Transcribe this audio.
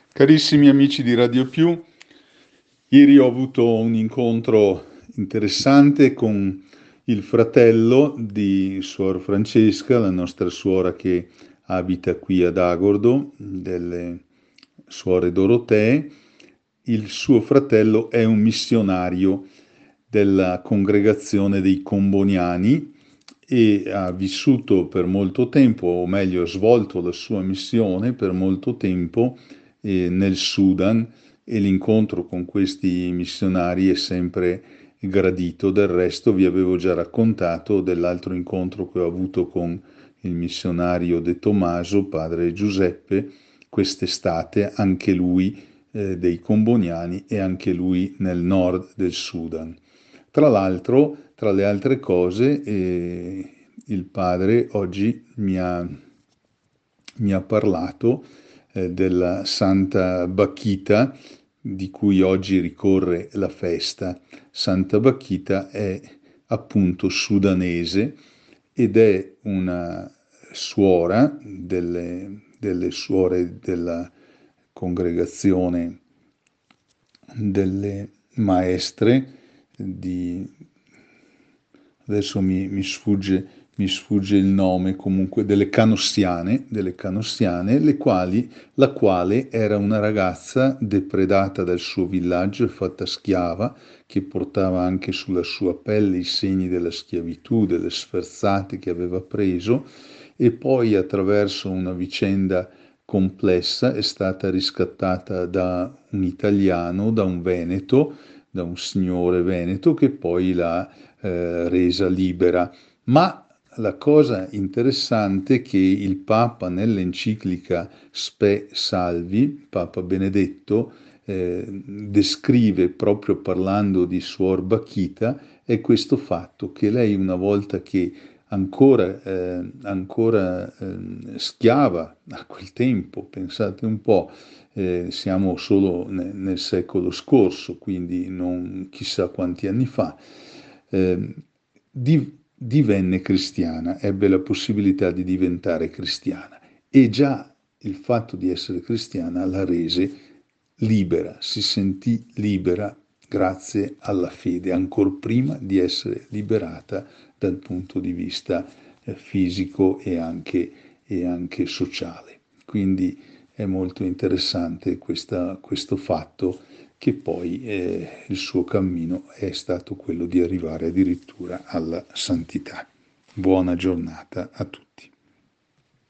Carissimi amici di Radio Più, ieri ho avuto un incontro interessante con il fratello di Suor Francesca, la nostra suora che abita qui ad Agordo, delle suore Dorotee. Il suo fratello è un missionario della congregazione dei Comboniani e ha vissuto per molto tempo, o meglio, ha svolto la sua missione per molto tempo nel Sudan, e l'incontro con questi missionari è sempre gradito. Del resto vi avevo già raccontato dell'altro incontro che ho avuto con il missionario De Tomaso, padre Giuseppe, quest'estate, anche lui dei Comboniani e anche lui nel nord del Sudan. Tra l'altro, tra le altre cose, il padre oggi mi ha parlato della Santa Bachita, di cui oggi ricorre la festa. Santa Bachita è appunto sudanese ed è una suora delle suore della congregazione delle maestre di, adesso mi sfugge il nome, comunque delle Canossiane, la quale era una ragazza depredata dal suo villaggio e fatta schiava, che portava anche sulla sua pelle i segni della schiavitù, delle sferzate che aveva preso, e poi attraverso una vicenda complessa è stata riscattata da un italiano, da un veneto, da un signore veneto che poi l'ha resa libera. Ma la cosa interessante è che il Papa nell'enciclica Spe Salvi, Papa Benedetto, descrive, proprio parlando di Suor Bachita, è questo fatto che lei, una volta che ancora schiava a quel tempo, pensate un po', siamo solo nel secolo scorso, quindi non chissà quanti anni fa, eh, divenne cristiana, ebbe la possibilità di diventare cristiana, e già il fatto di essere cristiana la rese libera, si sentì libera grazie alla fede, ancor prima di essere liberata dal punto di vista fisico e anche sociale. Quindi è molto interessante questo fatto, che poi il suo cammino è stato quello di arrivare addirittura alla santità. Buona giornata a tutti.